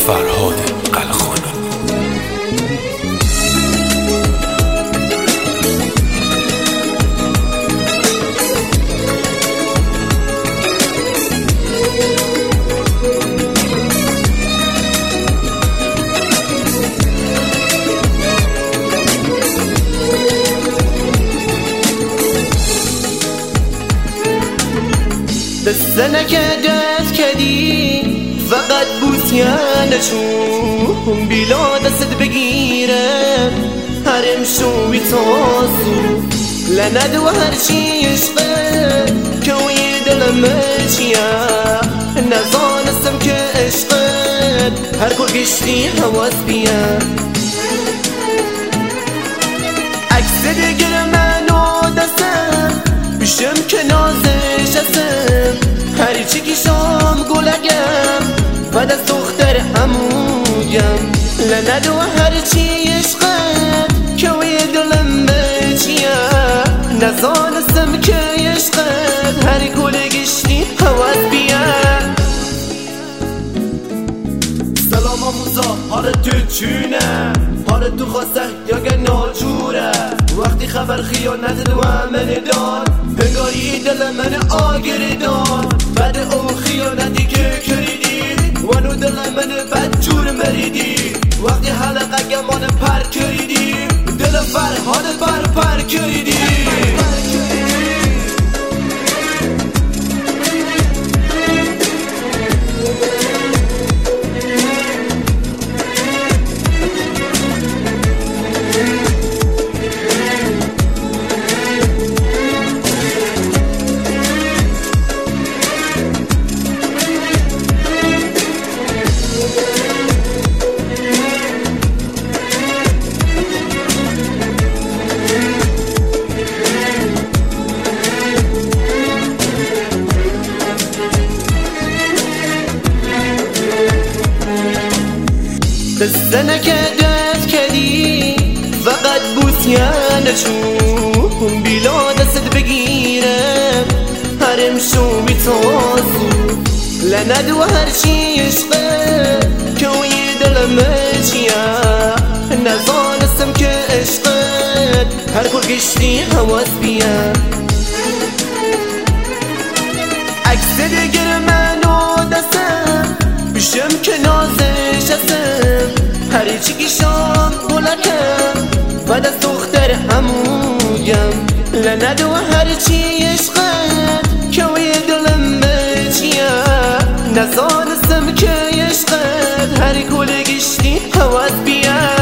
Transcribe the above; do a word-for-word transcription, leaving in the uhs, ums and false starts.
فرهاد قلخانی. دستنه که دست کدی فقط بوسیانه چون بیلا دست بگیره هرم شوی تاسو لند و هرچی عشقه کوی دلم چیه نزانستم که عشقه هر کل گشتی حواس بیه عکس دیگر منو دستم بشم که نازش هستم هری چی کشم گلگم و دست دختر هموگم لند و هرچی عشقت کوی دلم بچیه نزانستم که عشقت هری کل گشتی حواس بیه سلام آموزا حالت تو چونه حالت تو خواسته یا که ناجوره وقتی خبر خیانت دو من داد هنگاری دل من آگری داد بعد او خیانتی که کردی ونو دل من بد جور مریدی وقتی حلقه گمان پر کردی دل فرهاد بر پر کردی دستنه که دست کدی فقط بوسیانه چون بیلا دست بگیره هرم شوی تاسو لند و هرچی عشقه کوی دلم چیه نزانستم که عشقت هر کل گشتی حواس بیه عکس دیگر منو دستم بشم که نازش هستم هری چی کشم گلگم و دست دختر هموگم لند و هرچی عشقت کوی دلم بچیه نزانستم که عشقت هری کل گشتی حواس بیه